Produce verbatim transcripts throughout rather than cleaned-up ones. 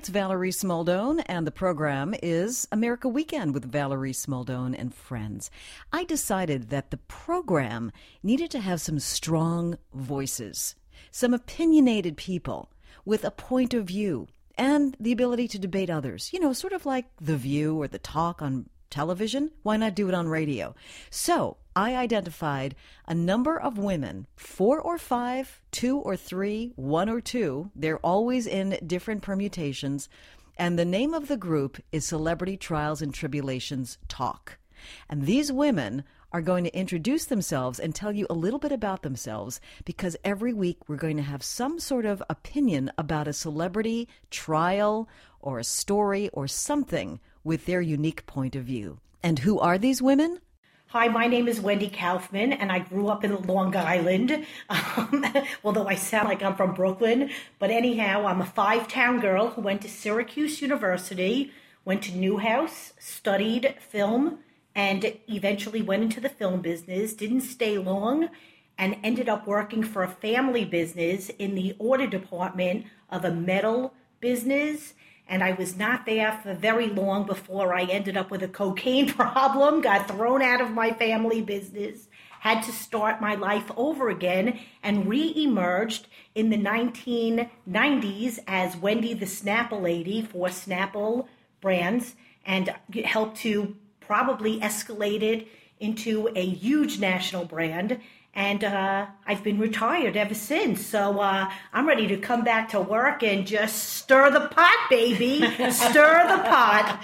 it's Valerie Smaldone, and the program is America Weekend with Valerie Smaldone and friends. I decided that the program needed to have some strong voices, some opinionated people with a point of view and the ability to debate others. You know, sort of like The View or The Talk on television. Why not do it on radio? So I identified a number of women, four or five, two or three, one or two. They're always in different permutations. And the name of the group is Celebrity Trials and Tribulations Talk. And these women are going to introduce themselves and tell you a little bit about themselves, because every week we're going to have some sort of opinion about a celebrity trial or a story or something with their unique point of view. And who are these women? Hi, my name is Wendy Kaufman, and I grew up in Long Island, um, although I sound like I'm from Brooklyn. But anyhow, I'm a five-town girl who went to Syracuse University, went to Newhouse, studied film, and eventually went into the film business, didn't stay long, and ended up working for a family business in the order department of a metal business. And I was not there for very long before I ended up with a cocaine problem, got thrown out of my family business, had to start my life over again, and re-emerged in the nineteen nineties as Wendy the Snapple Lady for Snapple brands, and helped to probably escalate it into a huge national brand. And uh, I've been retired ever since. So uh, I'm ready to come back to work and just stir the pot, baby. Stir the pot.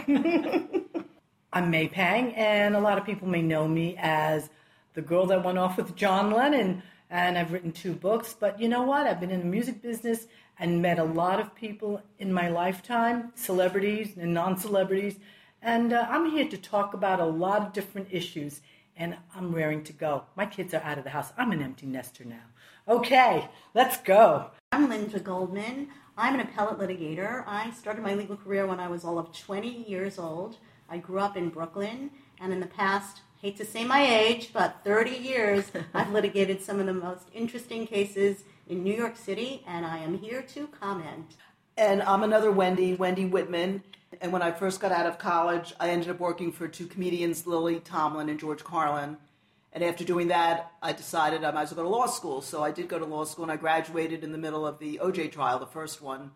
I'm May Pang, and a lot of people may know me as the girl that went off with John Lennon. And I've written two books. But you know what? I've been in the music business and met a lot of people in my lifetime, celebrities and non-celebrities. And uh, I'm here to talk about a lot of different issues. And I'm raring to go. My kids are out of the house. I'm an empty nester now. Okay, let's go. I'm Linda Goldman. I'm an appellate litigator. I started my legal career when I was all of twenty years old. I grew up in Brooklyn, and in the past, hate to say my age, but thirty years, I've litigated some of the most interesting cases in New York City, and I am here to comment. And I'm another Wendy, Wendy Whitman. And when I first got out of college, I ended up working for two comedians, Lily Tomlin and George Carlin. And after doing that, I decided I might as well go to law school. So I did go to law school, and I graduated in the middle of the O J trial, the first one.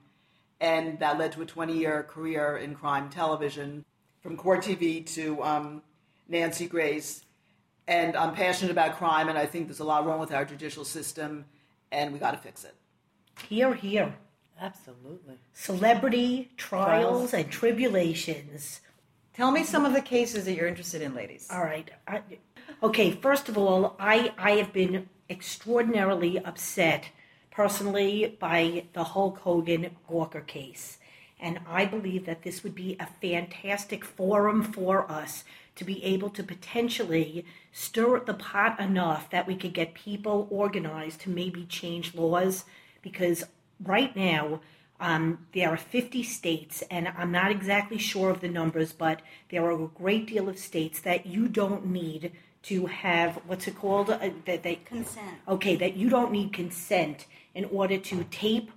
And that led to a twenty-year career in crime television, from Court T V to um, Nancy Grace. And I'm passionate about crime, and I think there's a lot wrong with our judicial system, and we got to fix it. Here, here. Absolutely. Celebrity trials, trials and tribulations. Tell me some of the cases that you're interested in, ladies. All right. I, okay, first of all, I, I have been extraordinarily upset personally by the Hulk Hogan Gawker case. And I believe that this would be a fantastic forum for us to be able to potentially stir the pot enough that we could get people organized to maybe change laws, because right now, um, there are fifty states, and I'm not exactly sure of the numbers, but there are a great deal of states that you don't need to have, what's it called? Uh, that they Consent. Okay, that you don't need consent in order to tape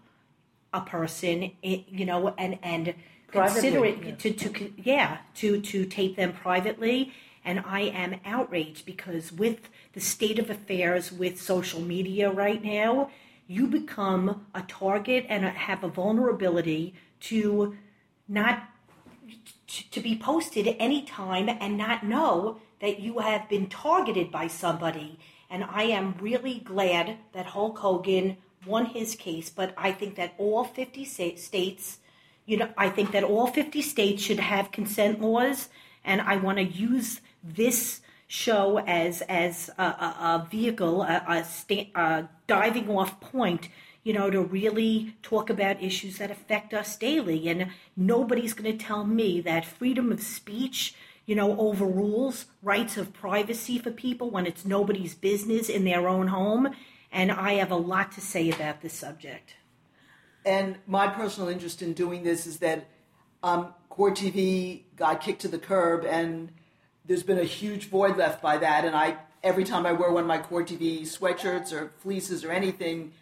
a person, you know, and, and consider it, yeah. to, to, yeah, to, to tape them privately. And I am outraged because with the state of affairs with social media right now, you become a target and have a vulnerability to not to be posted anytime and not know that you have been targeted by somebody. And I am really glad that Hulk Hogan won his case, but I think that all fifty states, you know, I think that all fifty states should have consent laws, and I want to use this show as as a, a, a vehicle, a, a, sta- a diving off point, you know, to really talk about issues that affect us daily. And nobody's going to tell me that freedom of speech, you know, overrules rights of privacy for people when it's nobody's business in their own home. And I have a lot to say about this subject. And my personal interest in doing this is that um, Court T V got kicked to the curb, and there's been a huge void left by that. And I, every time I wear one of my Court T V sweatshirts or fleeces or anything,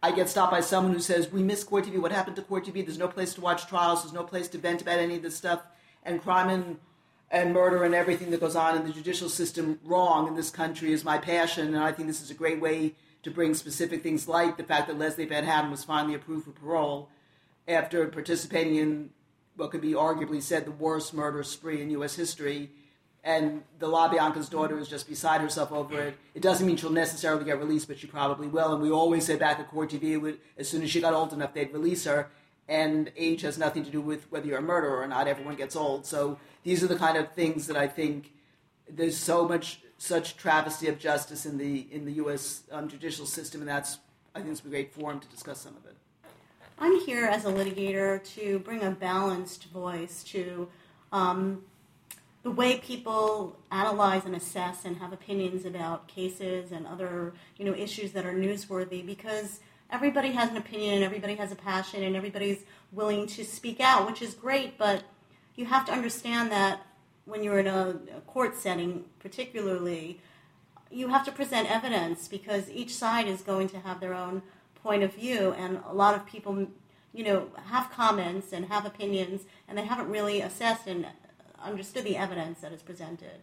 I get stopped by someone who says, we miss Court T V. What happened to Court T V? There's no place to watch trials. There's no place to vent about any of this stuff. And crime and, and murder and everything that goes on in the judicial system wrong in this country is my passion. And I think this is a great way to bring specific things like the fact that Leslie Van Houten was finally approved for parole after participating in what could be arguably said the worst murder spree in U S history. And the LaBianca's daughter is just beside herself over it. It doesn't mean she'll necessarily get released, but she probably will. And we always say back at Court T V, would, as soon as she got old enough, they'd release her. And age has nothing to do with whether you're a murderer or not. Everyone gets old. So these are the kind of things that I think there's so much, such travesty of justice in the in the U S um, judicial system, and that's, I think it's a great forum to discuss some of it. I'm here as a litigator to bring a balanced voice to um, the way people analyze and assess and have opinions about cases and other, you know, issues that are newsworthy, because everybody has an opinion and everybody has a passion and everybody's willing to speak out, which is great, but you have to understand that when you're in a, a court setting particularly, you have to present evidence because each side is going to have their own point of view, and a lot of people, you know, have comments and have opinions, and they haven't really assessed and understood the evidence that is presented.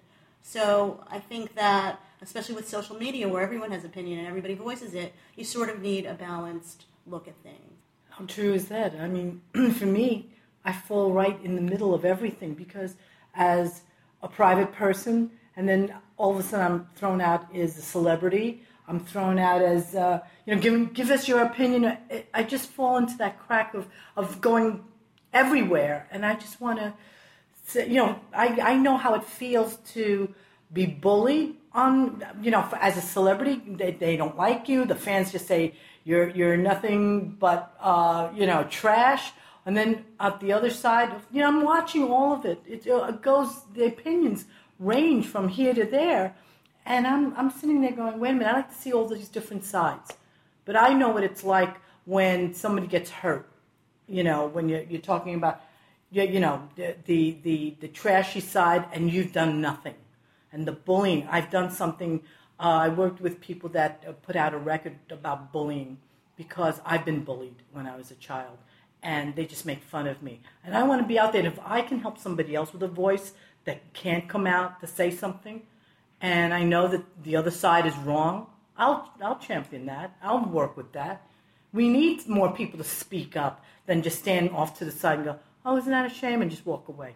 So I think that, especially with social media where everyone has opinion and everybody voices it, you sort of need a balanced look at things. How true is that? I mean, for me, I fall right in the middle of everything because as a private person, and then all of a sudden I'm thrown out as a celebrity, I'm thrown out as, uh, you know, give, give us your opinion. I, I just fall into that crack of, of going everywhere, and I just want to, you know, I, I know how it feels to be bullied on, you know, as a celebrity. They, they don't like you. The fans just say you're you're nothing but, uh, you know, trash. And then at the other side, you know, I'm watching all of it. It, it goes, the opinions range from here to there. And I'm I'm sitting there going, wait a minute, I like to see all these different sides. But I know what it's like when somebody gets hurt, you know, when you're, you're talking about, you, you know, the, the, the, the trashy side and you've done nothing. And the bullying, I've done something, uh, I worked with people that uh, put out a record about bullying because I've been bullied when I was a child. And they just make fun of me. And I want to be out there. If I can help somebody else with a voice that can't come out to say something, and I know that the other side is wrong, I'll I'll champion that. I'll work with that. We need more people to speak up than just stand off to the side and go, oh, isn't that a shame, and just walk away.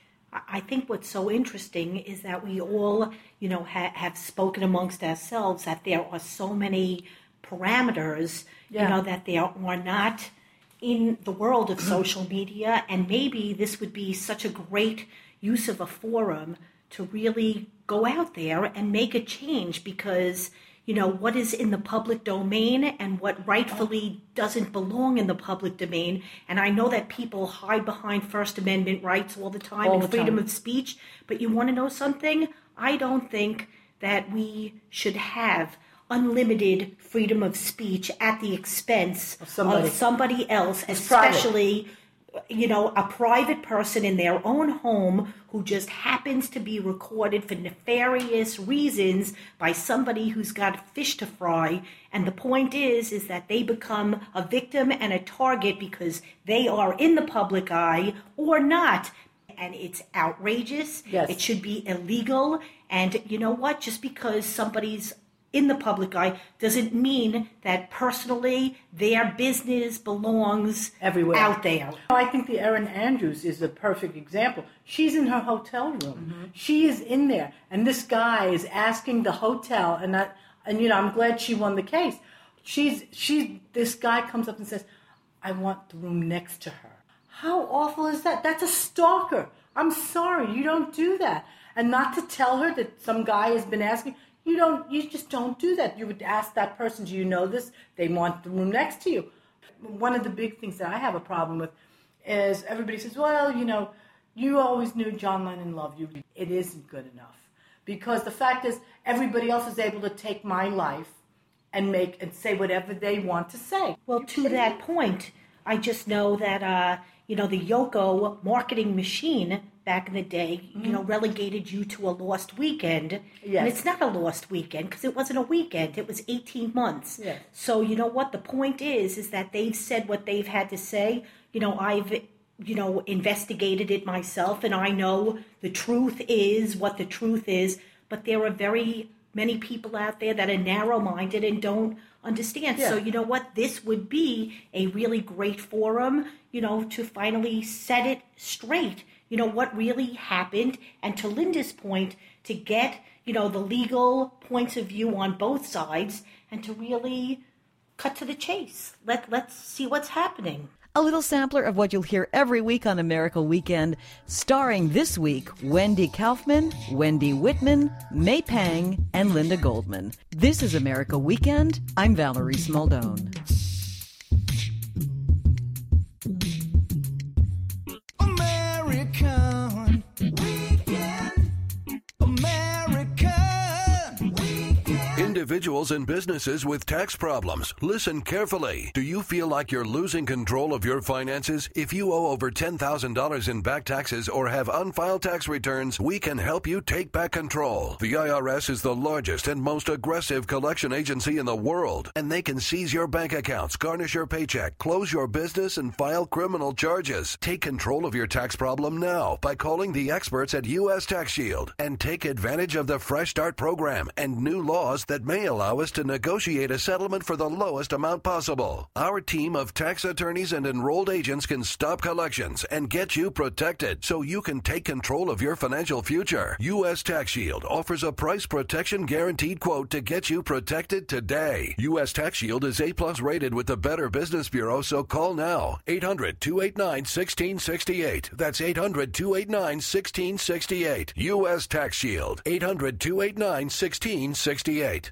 I think what's so interesting is that we all, you know, ha- have spoken amongst ourselves that there are so many parameters, yeah. you know, that there are not in the world of social media, and maybe this would be such a great use of a forum to really go out there and make a change, because, you know, what is in the public domain and what rightfully doesn't belong in the public domain. And I know that people hide behind First Amendment rights all the time all and the freedom time. of speech, but you want to know something? I don't think that we should have unlimited freedom of speech at the expense of somebody, of somebody else, it's especially private. You know, a private person in their own home who just happens to be recorded for nefarious reasons by somebody who's got fish to fry. And the point is, is that they become a victim and a target because they are in the public eye or not. And it's outrageous. Yes. It should be illegal. And you know what? Just because somebody's in the public eye doesn't mean that personally their business belongs everywhere out there. I think the Erin Andrews is a perfect example. She's in her hotel room. Mm-hmm. She is in there, and this guy is asking the hotel, and that, and you know, I'm glad she won the case. She's she. This guy comes up and says, "I want the room next to her." How awful is that? That's a stalker. I'm sorry, you don't do that, and not to tell her that some guy has been asking. You don't. You just don't do that. You would ask that person, do you know this? They want the room next to you. One of the big things that I have a problem with is everybody says, well, you know, you always knew John Lennon loved you. It isn't good enough. Because the fact is, everybody else is able to take my life and make and say whatever they want to say. Well, to that point, I just know that, uh, you know, the Yoko marketing machine back in the day, mm-hmm. you know, relegated you to a lost weekend. Yes. And it's not a lost weekend because it wasn't a weekend. It was eighteen months. Yes. So, you know what? The point is, is that they've said what they've had to say. You know, I've, you know, investigated it myself, and I know the truth is what the truth is. But there are very many people out there that are narrow-minded and don't understand. Yeah. So, you know what? This would be a really great forum, you know, to finally set it straight. You know, what really happened. And to Linda's point, to get, you know, the legal points of view on both sides and to really cut to the chase. Let, let's see what's happening. A little sampler of what you'll hear every week on America Weekend, starring this week Wendy Kaufman, Wendy Whitman, May Pang, and Linda Goldman. This is America Weekend. I'm Valerie Smaldone. American Weekend. American Weekend. Individuals and businesses with tax problems, listen carefully. Do you feel like you're losing control of your finances? If you owe over ten thousand dollars in back taxes or have unfiled tax returns, we can help you take back control. The I R S is the largest and most aggressive collection agency in the world, and they can seize your bank accounts, garnish your paycheck, close your business, and file criminal charges. Take control of your tax problem now by calling the experts at U S Tax Shield and take advantage of the Fresh Start program and new laws that may allow us to negotiate a settlement for the lowest amount possible. Our team of tax attorneys and enrolled agents can stop collections and get you protected so you can take control of your financial future. U S Tax Shield offers a price protection guaranteed quote to get you protected today. U S Tax Shield is A plus rated with the Better Business Bureau, so call now. eight hundred, two eight nine, one six six eight. That's eight hundred, two eight nine, one six six eight. U S Tax Shield. eight hundred, two eight nine, one six six eight.